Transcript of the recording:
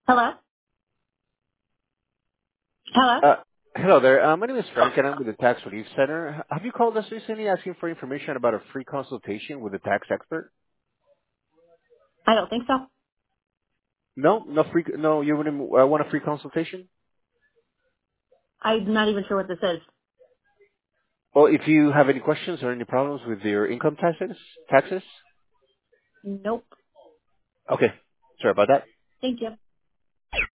Hello? Hello? Uh, Hello there. My name is Frank, and I'm with the Tax Relief Center. Have you called us recently asking for information about a free consultation with a tax expert? I don't think so. No, no free. No, you wouldn't want a free consultation. I'm not even sure what this is. Well, if you have any questions or any problems with your income taxes. Nope. Okay, sorry about that. Thank you.